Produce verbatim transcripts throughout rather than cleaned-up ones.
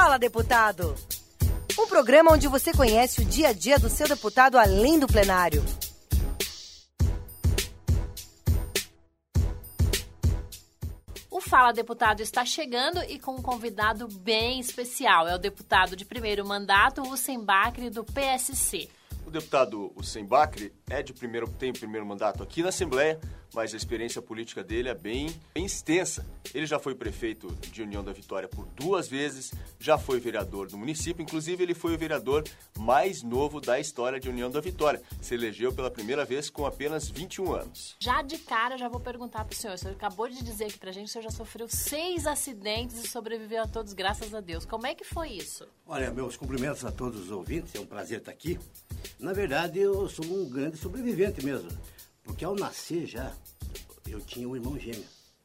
Fala, Deputado! Um programa onde você conhece o dia a dia do seu deputado além do plenário. O Fala Deputado está chegando e com um convidado bem especial. É o deputado de primeiro mandato, Hussein Bakri, do P S C. O deputado Hussein Bakri é de primeiro, tem o primeiro mandato aqui na Assembleia, mas a experiência política dele é bem, bem extensa. Ele já foi prefeito de União da Vitória por duas vezes, já foi vereador do município, inclusive ele foi o vereador mais novo da história de União da Vitória. Se elegeu pela primeira vez com apenas vinte e um anos. Já de cara, já vou perguntar para o senhor. O senhor acabou de dizer aqui pra gente que o senhor já sofreu seis acidentes e sobreviveu a todos, graças a Deus. Como é que foi isso? Olha, meus cumprimentos a todos os ouvintes, é um prazer estar aqui. Na verdade, eu sou um grande sobrevivente mesmo, porque ao nascer já, eu tinha um irmão gêmeo.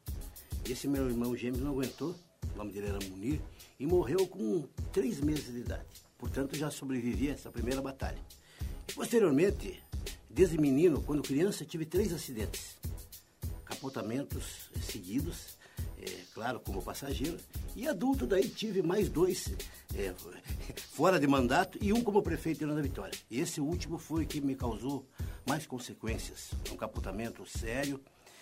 E esse meu irmão gêmeo não aguentou, o nome dele era Munir, e morreu com três meses de idade. Portanto, já sobrevivi a essa primeira batalha. E, posteriormente, desde menino, quando criança, tive três acidentes. Capotamentos seguidos, é, claro, como passageiro. E adulto, daí tive mais dois é, fora de mandato e um como prefeito de União da Vitória. E esse último foi que me causou mais consequências. Um capotamento sério.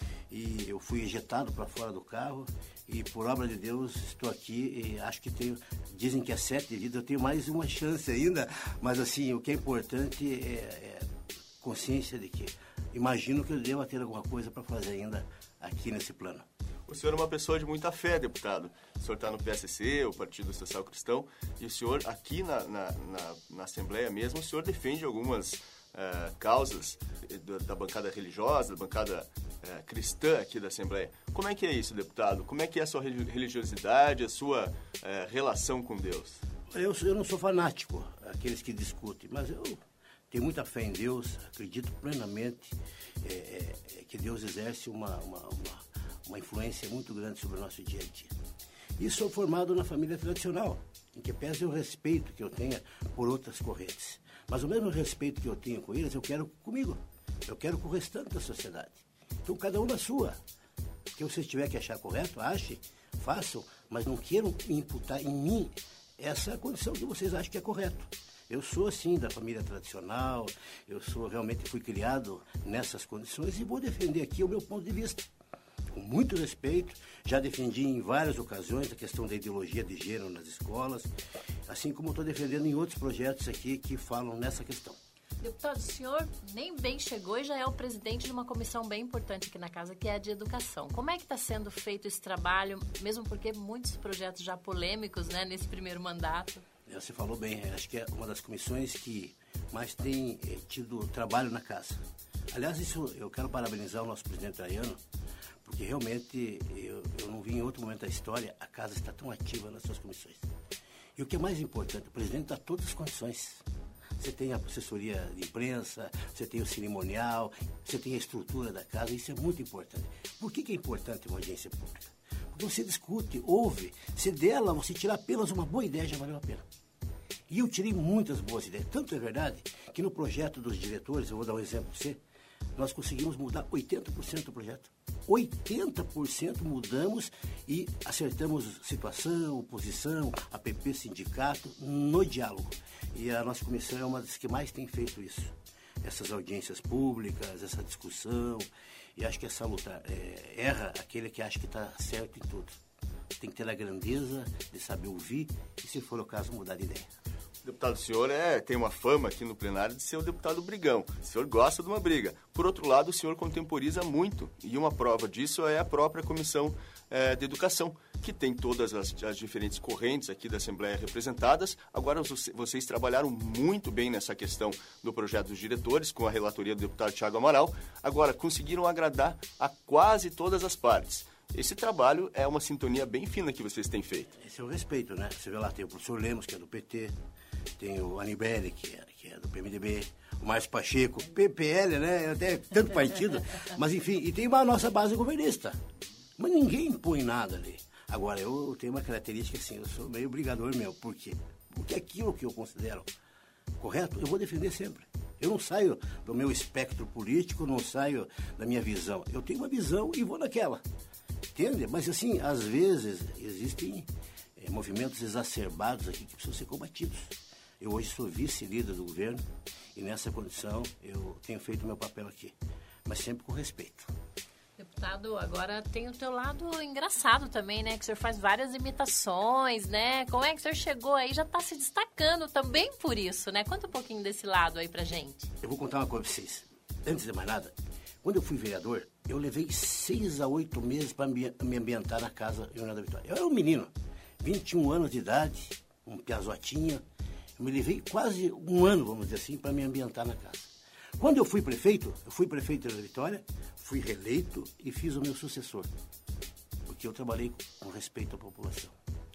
E eu fui ejetado para fora do carro e, por obra de Deus, estou aqui e acho que tenho, dizem que é sete de vida, eu tenho mais uma chance ainda, mas assim, o que é importante é, é consciência de que imagino que eu devo ter alguma coisa para fazer ainda aqui nesse plano. O senhor é uma pessoa de muita fé, deputado. O senhor está no P S C, o Partido Social Cristão, e o senhor aqui na, na, na, na Assembleia mesmo, o senhor defende algumas uh, causas da, da bancada religiosa, da bancada uh, cristã aqui da Assembleia. Como é que é isso, deputado? Como é que é a sua religiosidade, a sua uh, relação com Deus? Eu, eu não sou fanático, aqueles que discutem, mas eu tenho muita fé em Deus, acredito plenamente é, é, que Deus exerce uma, uma, uma uma influência muito grande sobre o nosso dia a dia. E sou formado na família tradicional, em que pese o respeito que eu tenha por outras correntes. Mas o mesmo respeito que eu tenho com eles, eu quero comigo. Eu quero com o restante da sociedade. Então, cada um na sua. O que você tiver que achar correto, ache, façam, mas não queiram imputar em mim essa condição que vocês acham que é correto. Eu sou, assim, da família tradicional, eu sou realmente fui criado nessas condições e vou defender aqui o meu ponto de vista. Com muito respeito, já defendi em várias ocasiões a questão da ideologia de gênero nas escolas, assim como estou defendendo em outros projetos aqui que falam nessa questão. Deputado, o senhor nem bem chegou e já é o presidente de uma comissão bem importante aqui na casa, que é a de educação. Como é que está sendo feito esse trabalho, mesmo porque muitos projetos já polêmicos, né, nesse primeiro mandato? Você falou bem, acho que é uma das comissões que mais tem é, tido trabalho na casa. Aliás, isso eu quero parabenizar o nosso presidente Traiano, porque realmente eu, eu não vi em outro momento da história a casa está tão ativa nas suas comissões. E o que é mais importante, o presidente dá todas as condições. Você tem a assessoria de imprensa, você tem o cerimonial, você tem a estrutura da casa, isso é muito importante. Por que, que é importante uma audiência pública? Porque você discute, ouve, se dela você tirar apenas uma boa ideia já valeu a pena. E eu tirei muitas boas ideias. Tanto é verdade que no projeto dos diretores, eu vou dar um exemplo para você, nós conseguimos mudar oitenta por cento do projeto. oitenta por cento mudamos e acertamos situação, oposição, A P P, sindicato, no diálogo. E a nossa comissão é uma das que mais tem feito isso. Essas audiências públicas, essa discussão, e acho que é salutar. É, erra aquele que acha que está certo em tudo. Tem que ter a grandeza de saber ouvir e, se for o caso, mudar de ideia. Deputado, o senhor é, tem uma fama aqui no plenário de ser o deputado brigão. O senhor gosta de uma briga. Por outro lado, o senhor contemporiza muito. E uma prova disso é a própria Comissão é, de Educação, que tem todas as, as diferentes correntes aqui da Assembleia representadas. Agora, vocês trabalharam muito bem nessa questão do projeto dos diretores, com a relatoria do deputado Thiago Amaral. Agora, conseguiram agradar a quase todas as partes. Esse trabalho é uma sintonia bem fina que vocês têm feito. Esse é o respeito, né? Você vê lá, tem o professor Lemos, que é do P T, tem o Anibele, que é, que é do P M D B, o Márcio Pacheco, P P L, né? Até tanto partido, mas enfim, e tem a nossa base governista. Mas ninguém impõe nada ali. Agora, eu tenho uma característica assim, eu sou meio brigador meu, por quê? Porque aquilo que eu considero correto, eu vou defender sempre. Eu não saio do meu espectro político, não saio da minha visão. Eu tenho uma visão e vou naquela. Entende? Mas assim, às vezes existem é, movimentos exacerbados aqui que precisam ser combatidos. Eu hoje sou vice-líder do governo e nessa condição eu tenho feito o meu papel aqui, mas sempre com respeito. Deputado, agora tem o teu lado engraçado também, né? Que o senhor faz várias imitações, né? Como é que o senhor chegou aí? Já está se destacando também por isso, né? Conta um pouquinho desse lado aí pra gente. Eu vou contar uma coisa pra vocês. Antes de mais nada, quando eu fui vereador, eu levei seis a oito meses para me, me ambientar na casa Leonel da Vitória. Eu era um menino, vinte e um anos de idade, um piazotinha. Eu me levei quase um ano, vamos dizer assim, para me ambientar na casa. Quando eu fui prefeito, eu fui prefeito da Vitória, fui reeleito e fiz o meu sucessor, porque eu trabalhei com respeito à população.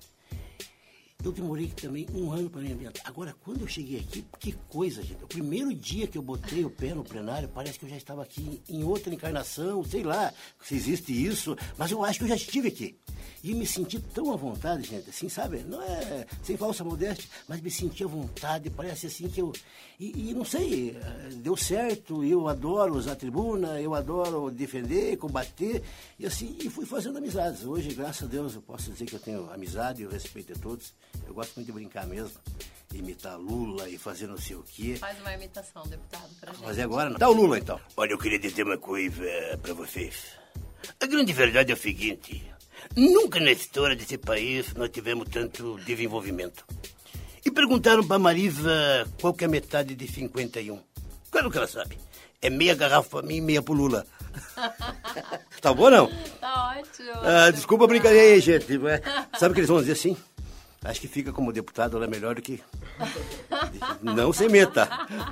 Eu demorei também um ano para me ambientar. Agora, quando eu cheguei aqui, que coisa, gente. O primeiro dia que eu botei o pé no plenário, parece que eu já estava aqui em outra encarnação, sei lá se existe isso, mas eu acho que eu já estive aqui. E me senti tão à vontade, gente, assim, sabe? Não é sem falsa modéstia, mas me senti à vontade, parece assim que eu... E, e não sei, deu certo, eu adoro usar a tribuna, eu adoro defender, combater, e assim, e fui fazendo amizades. Hoje, graças a Deus, eu posso dizer que eu tenho amizade, eu respeito a todos. Eu gosto muito de brincar mesmo, imitar Lula e fazer não sei o quê. Faz uma imitação, deputado, pra gente. Mas agora não. Dá o Lula, então. Olha, eu queria dizer uma coisa para vocês. A grande verdade é o seguinte: nunca na história desse país nós tivemos tanto desenvolvimento. E perguntaram para Marisa qual que é a metade de cinquenta e um. Claro que ela sabe. É meia garrafa para mim e meia pro Lula. Tá bom, não? Tá ótimo. Ah, desculpa a brincadeira aí, gente. Sabe o que eles vão dizer assim? Acho que fica como deputado, ela é melhor do que... Não se meta.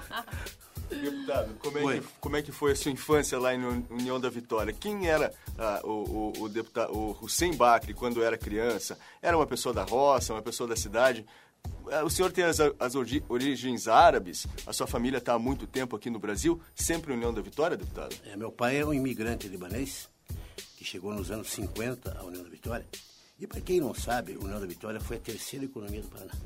Deputado, como é, que, como é que foi a sua infância lá em União da Vitória? Quem era ah, o, o, o deputado, o Hussein Bacri, quando era criança? Era uma pessoa da roça, uma pessoa da cidade? O senhor tem as, as origens árabes? A sua família está há muito tempo aqui no Brasil? Sempre em União da Vitória, deputado? É, meu pai é um imigrante libanês que chegou nos anos cinquenta à União da Vitória. E para quem não sabe, União da Vitória foi a terceira economia do Paraná.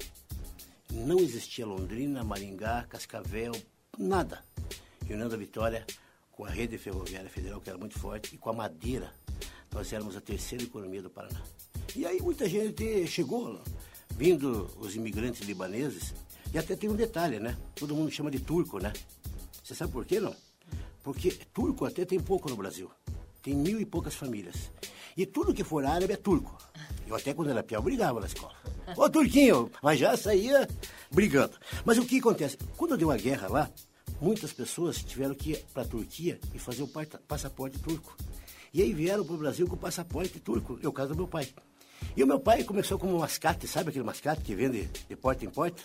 Não existia Londrina, Maringá, Cascavel, nada. E União da Vitória, com a rede ferroviária federal, que era muito forte, e com a madeira, nós éramos a terceira economia do Paraná. E aí muita gente chegou, vindo os imigrantes libaneses, e até tem um detalhe, né? Todo mundo chama de turco, né? Você sabe por quê, não? Porque turco até tem pouco no Brasil. Tem mil e poucas famílias. E tudo que for árabe é turco. Eu até quando era pior brigava na escola. Ô, turquinho! Mas já saía brigando. Mas o que acontece? Quando deu a guerra lá, muitas pessoas tiveram que ir para a Turquia e fazer o passaporte turco. E aí vieram para o Brasil com o passaporte turco. É o caso do meu pai. E o meu pai começou como um mascate, sabe aquele mascate que vende de porta em porta?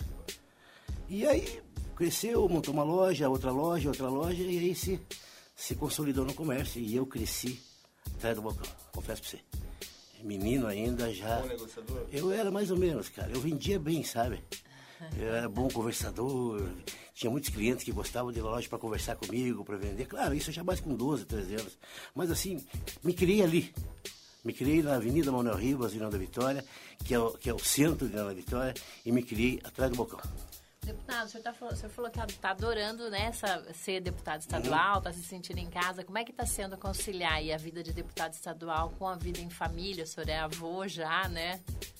E aí cresceu, montou uma loja, outra loja, outra loja, e aí se, se consolidou no comércio. E eu cresci atrás do balcão, confesso pra você. Menino ainda já... Bom negociador? Eu era mais ou menos, cara. Eu vendia bem, sabe? Eu era bom conversador. Tinha muitos clientes que gostavam de ir na loja para conversar comigo, para vender. Claro, isso já mais com doze, treze anos. Mas assim, me criei ali. Me criei na Avenida Manuel Ribas, União da Vitória, que é o, que é o centro de União da Vitória, e me criei atrás do balcão. Deputado, o senhor, tá, o senhor falou que está adorando, né, essa, ser deputado estadual, está uhum. se sentindo em casa. Como é que está sendo conciliar aí a vida de deputado estadual com a vida em família? O senhor é avô já, né?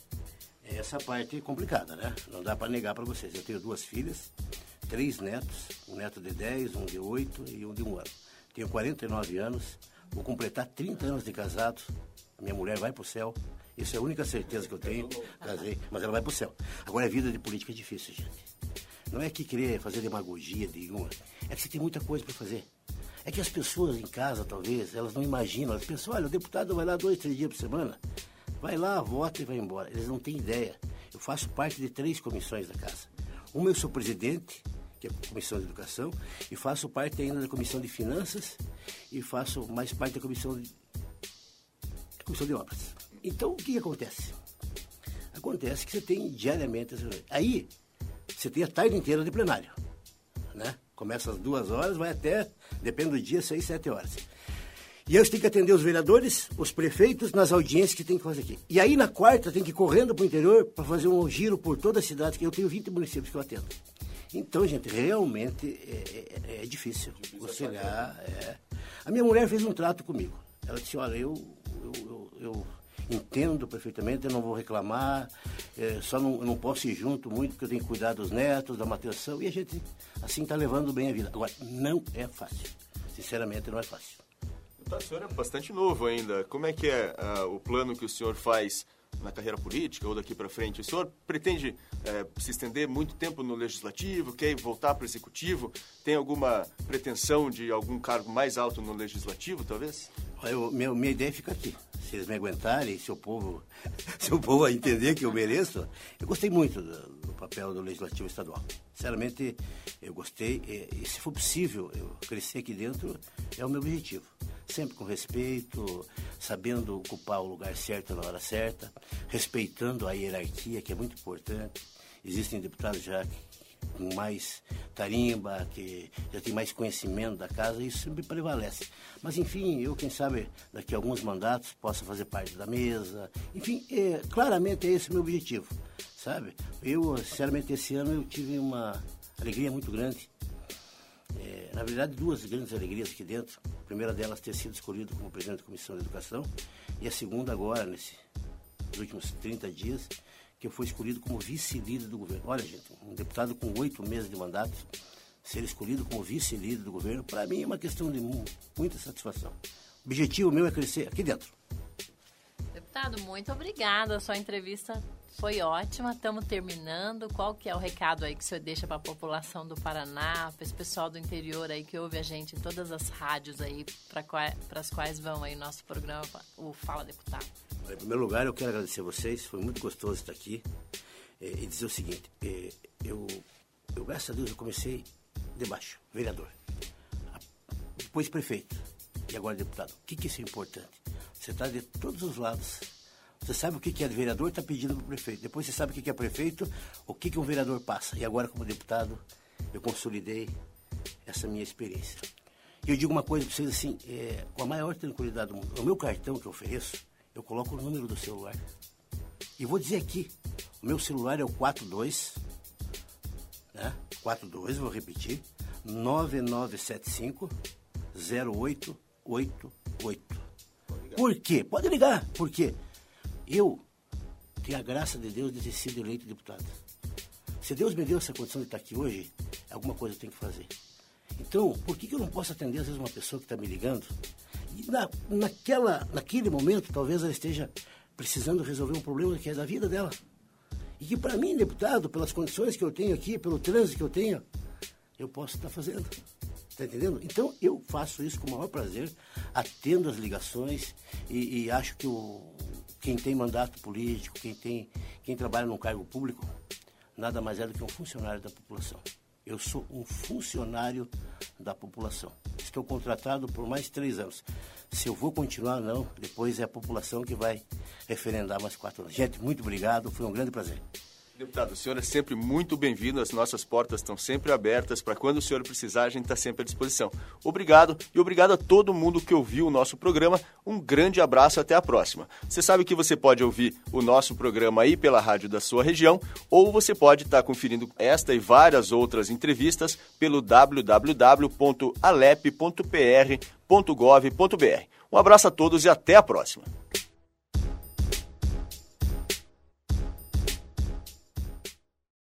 Essa parte é complicada, né? Não dá para negar para vocês. Eu tenho duas filhas, três netos, um neto de dez, um de oito e um de um ano. Tenho quarenta e nove anos, vou completar trinta anos de casado. Minha mulher vai para o céu. Isso é a única certeza que eu tenho. Casei, mas ela vai para o céu. Agora, a vida de política é difícil, gente. Não é que querer fazer demagogia nenhuma, é que você tem muita coisa para fazer. É que as pessoas em casa, talvez, elas não imaginam. Elas pensam, olha, o deputado vai lá dois, três dias por semana, vai lá, vota e vai embora. Eles não têm ideia. Eu faço parte de três comissões da casa. Uma eu sou presidente, que é a Comissão de Educação, e faço parte ainda da Comissão de Finanças, e faço mais parte da Comissão de, da comissão de Obras. Então, o que acontece? Acontece que você tem diariamente... Aí... Você tem a tarde inteira de plenário, né? Começa às duas horas, vai até, depende do dia, seis, sete horas. E aí você tem que atender os vereadores, os prefeitos, nas audiências que tem que fazer aqui. E aí na quarta tem que ir correndo para o interior para fazer um giro por toda a cidade, que eu tenho vinte municípios que eu atendo. Então, gente, realmente é, é, é difícil conciliar. É. A minha mulher fez um trato comigo. Ela disse, olha, eu, eu, eu, eu, entendo perfeitamente, eu não vou reclamar, é, só não, não posso ir junto muito, porque eu tenho que cuidar dos netos, da manutenção, e a gente, assim, está levando bem a vida. Agora, não é fácil. Sinceramente, não é fácil. Tá, o senhor é bastante novo ainda. Como é que é uh, o plano que o senhor faz na carreira política ou daqui para frente? O senhor pretende é, se estender muito tempo no Legislativo, quer voltar para o Executivo? Tem alguma pretensão de algum cargo mais alto no Legislativo, talvez? Eu, minha, minha ideia fica aqui. Se eles me aguentarem, se o povo, se o povo entender que eu mereço, eu gostei muito do, do papel do Legislativo Estadual. Sinceramente, eu gostei e, e se for possível, eu crescer aqui dentro é o meu objetivo. Sempre com respeito, sabendo ocupar o lugar certo na hora certa, respeitando a hierarquia, que é muito importante. Existem deputados já com mais tarimba, que já tem mais conhecimento da casa, e isso sempre prevalece. Mas, enfim, eu, quem sabe, daqui a alguns mandatos, possa fazer parte da mesa. Enfim, é, claramente é esse o meu objetivo, sabe? Eu, sinceramente, esse ano eu tive uma alegria muito grande. É, na verdade, duas grandes alegrias aqui dentro. A primeira delas ter sido escolhido como presidente da Comissão de Educação, e a segunda agora, nesses últimos trinta dias, que eu fui escolhido como vice-líder do governo. Olha, gente, um deputado com oito meses de mandato, ser escolhido como vice-líder do governo, para mim é uma questão de muita satisfação. O objetivo meu é crescer aqui dentro. Deputado, muito obrigada. A sua entrevista foi ótima. Estamos terminando. Qual que é o recado aí que o senhor deixa para a população do Paraná, para esse pessoal do interior aí que ouve a gente em todas as rádios aí, para as quais vão aí o nosso programa, o Fala Deputado? Em primeiro lugar, eu quero agradecer a vocês. Foi muito gostoso estar aqui é, e dizer o seguinte. É, eu, eu, graças a Deus, eu comecei de baixo, vereador. Depois prefeito e agora deputado. O que, que isso é importante? Você está de todos os lados. Você sabe o que, que é vereador, está pedindo para o prefeito. Depois você sabe o que, que é prefeito, o que, que um vereador passa. E agora, como deputado, eu consolidei essa minha experiência. E eu digo uma coisa para vocês assim, é, com a maior tranquilidade do mundo. O meu cartão que eu ofereço, eu coloco o número do celular. E vou dizer aqui, o meu celular é o quatro dois, né? quatro dois, vou repetir, nove nove sete cinco, zero oito oito oito. Por quê? Pode ligar. Por quê? Eu tenho a graça de Deus de ter sido eleito deputado. Se Deus me deu essa condição de estar aqui hoje, alguma coisa eu tenho que fazer. Então, por que, que eu não posso atender, às vezes, uma pessoa que está me ligando? E na, naquela, naquele momento, talvez ela esteja precisando resolver um problema que é da vida dela. E que, para mim, deputado, pelas condições que eu tenho aqui, pelo trânsito que eu tenho, eu posso estar fazendo. Está entendendo? Então, eu faço isso com o maior prazer, atendo as ligações e, e acho que o, quem tem mandato político, quem, tem, quem trabalha num cargo público, nada mais é do que um funcionário da população. Eu sou um funcionário da população. Estou contratado por mais três anos. Se eu vou continuar, não, depois é a população que vai referendar mais quatro anos. Gente, muito obrigado, foi um grande prazer. Deputado, o senhor é sempre muito bem-vindo, as nossas portas estão sempre abertas, para quando o senhor precisar, a gente está sempre à disposição. Obrigado e obrigado a todo mundo que ouviu o nosso programa, um grande abraço, até a próxima. Você sabe que você pode ouvir o nosso programa aí pela rádio da sua região, ou você pode estar conferindo esta e várias outras entrevistas pelo w w w ponto alep ponto p r ponto gov ponto b r. Um abraço a todos e até a próxima.